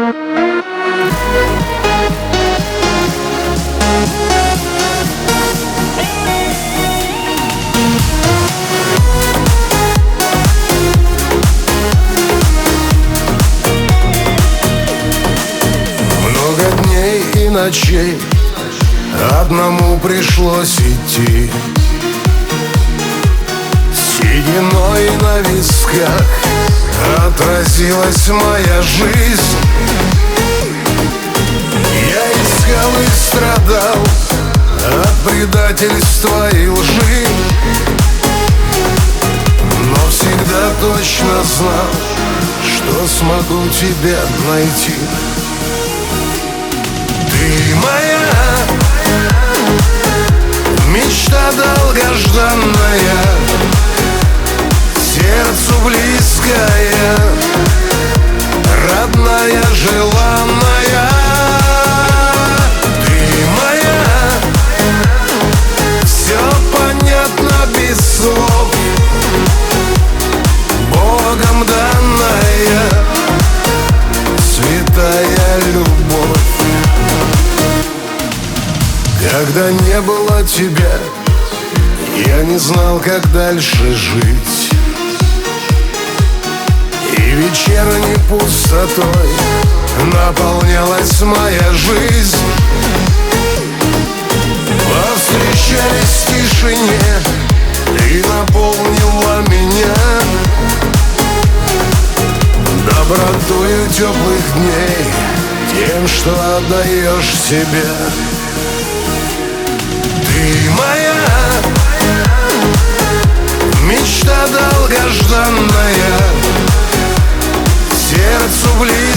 Много дней и ночей одному пришлось идти, сединой на висках отразилась моя жизнь. Я искал и страдал от предательства и лжи, но всегда точно знал, что смогу тебя найти. Ты моя мечта долгожданная, сердцу близкая, родная, желанная. Ты моя, все понятно без слов, Богом данная, святая любовь. Когда не было тебя, я не знал, как дальше жить, и вечерней пустотой наполнялась моя жизнь. Повстречались в тишине, ты наполнила меня добротою теплых дней, тем, что отдаешь себя. Ты моя мечта долгожданная, сердцу близкая,